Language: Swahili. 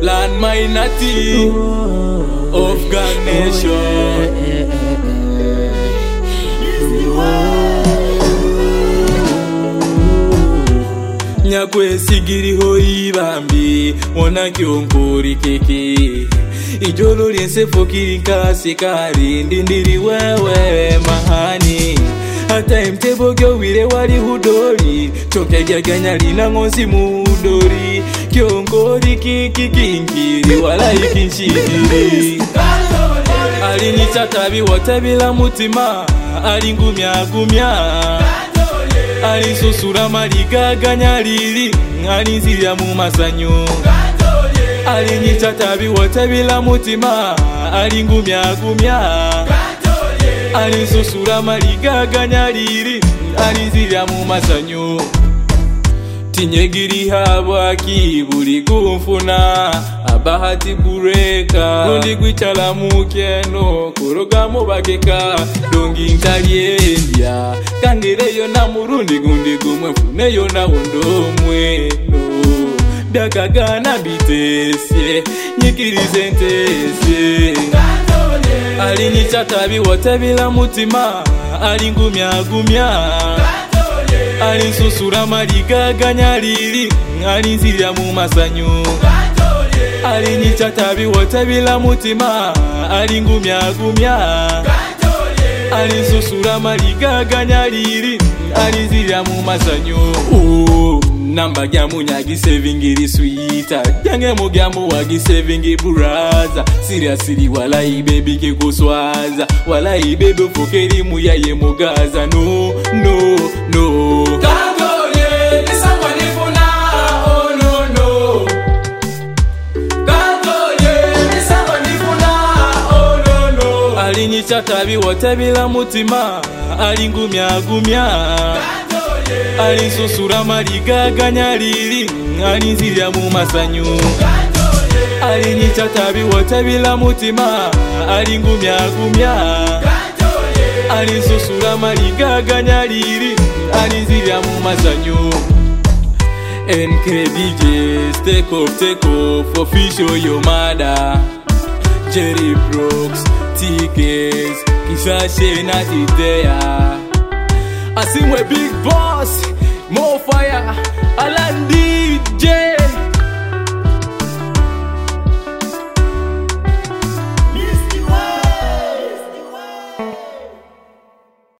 Land minority of God nation. Nyakwe sigiri hoi bambi Mona kionkori keke Ijolo liense fokiri kasi kari Ndindiri wewe mahani Hata mtebo gyo wile wali hudori Choke gaganya lina ngonsi mudori Kionkori kiki kinkiri wala ikinshidiri Alini chatabi watabila mutima Alingumya gumya Alisusura maligaganya lili Alinzilya mu masanyu Alinyichatabi watabila mutima Alingumya gumya Alisusura maligaganya lili Alinzilya mu masanyu Tinyegiri habwaki buli kumfuna Abahati bureka Lundi gwichala mukeno Kuroga mubakeka Dongi ntaliendya Kangireyo na murundi gundi gumwe Funeyo na undomwe Dakagana bitesye Nyikirize ntesye Alinichatabi watabila mutima Alingumya gumya Alinsusura maligaganya lili Alinzilya mu masanyu Alinichatabi watabila mutima Alingumya gumya Alinsusura maligaganya lili Alinzilya mu masanyu Namba gyamu nyagi savingiri sweeta Jange mu gyamu wagi savingi buraza Seriously walai baby ke kuswaza Walai baby fokeri muyaye mugaza No, no, no Kangole, nisangwa nifuna Oh no, no Kangole, nisangwa nifuna Oh no, no Alinichatabi watabila mutima Alingumya gumya Alinsusura maligaganya lili Alinzilya mu masanyu Alinichatabi watabila mutima Alingumya gumya Alinsusura maligaganya lili Alinzilya mu masanyu NK DJs take off official your mother Jerry Brooks TKs Kishashe natidea Asimwe big boss